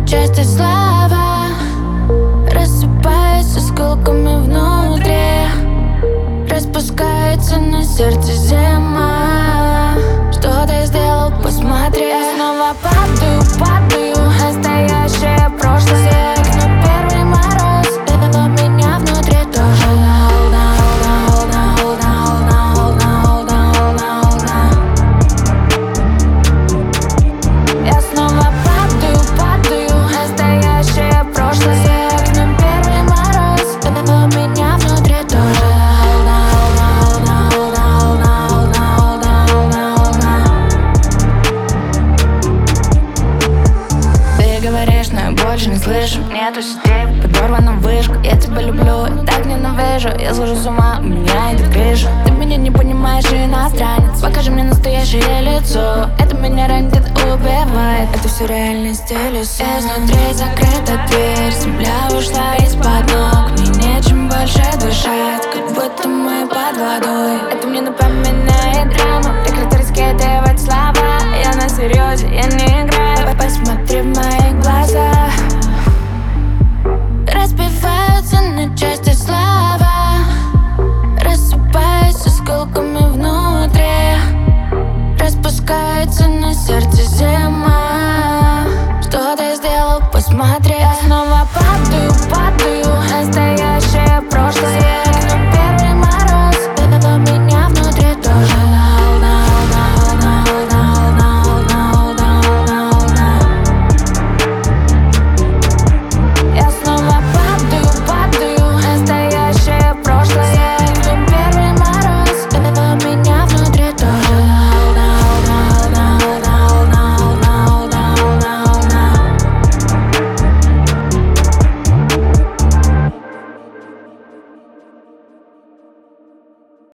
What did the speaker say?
на части слова рассыпается осколками внутри, распускается на сердце зима. Что ты сделал, посмотри. Я снова падаю, настоящее прошлое. Но первый мороз, это меня внутри тоже. Я снова падаю, настоящее прошлое. Но первый мороз, это меня внутри тоже. Ты говоришь, но я больше не слышу. Нету сетей, подорвана вышка. Я тебя люблю, и так ненавижу. Я схожу с ума, у меня идет крыша. Ты меня не понимаешь, иностранец. Покажи мне настоящее лицо. Это меня ранит, это убивает. Это все реальность или сон. Изнутри закрыта дверь, земля ушла из-под ног. Мне нечем больше дышать, как будто мы под водой. Это мне напоминает драму. Прекрати раскидывать слова. Я на серьезе, я не играю. Посмотри в мои глаза. Разбиваются на части слова, рассыпаются осколками внутри, распускается на сердце зима. Что ты сделал, посмотри. Я снова